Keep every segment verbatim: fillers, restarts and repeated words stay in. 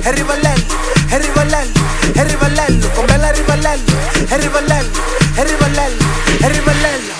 è rivalello, è rivalello, è rivalello, con bella rivalello, è rivalello, è rivalello, è rivalello.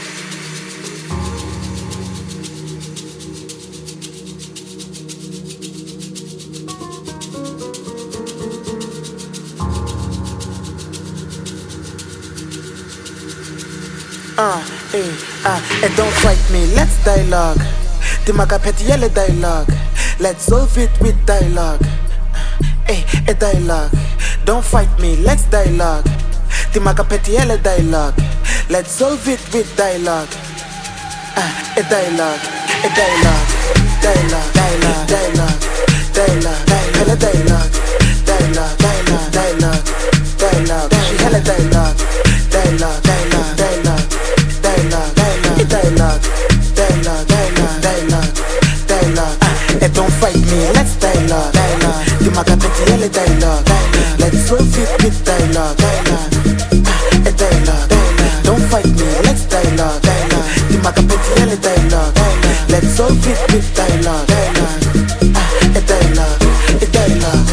Ah, eh, ah, and don't fight me, let's dialogue. Ti magapetiele dialogue. Let's solve it with dialogue. Eh, a dialogue. Don't fight me, let's dialogue. Ti magapetiele dialogue. Let's solve it with dialogue. Ah, a dialogue, a dialogue, dialogue, dialogue, dialogue, dialogue, hella dialogue, dialogue, dialogue, dialogue, dialogue, she hella dialogue, dialogue, dialogue, dialogue, dialogue, dialogue, dialogue, dialogue, dialogue, dialogue, dialogue. And don't fight me, let's dialogue, dialogue. Ti magapetiele dialogue, let's solve it with dialogue, dialogue, a dialogue, dialogue. Don't fight me, let's dialogue, dialogue. Ti magapetiele dialogue, let's solve it with dialogue, dialogue, a dialogue, a dialogue.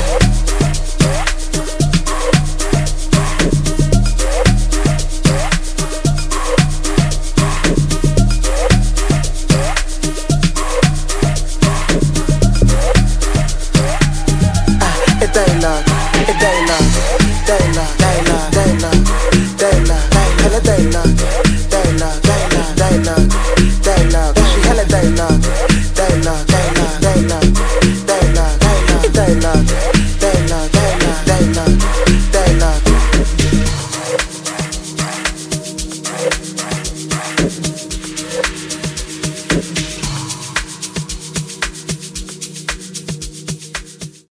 A dialogue, a dialogue, dialogue.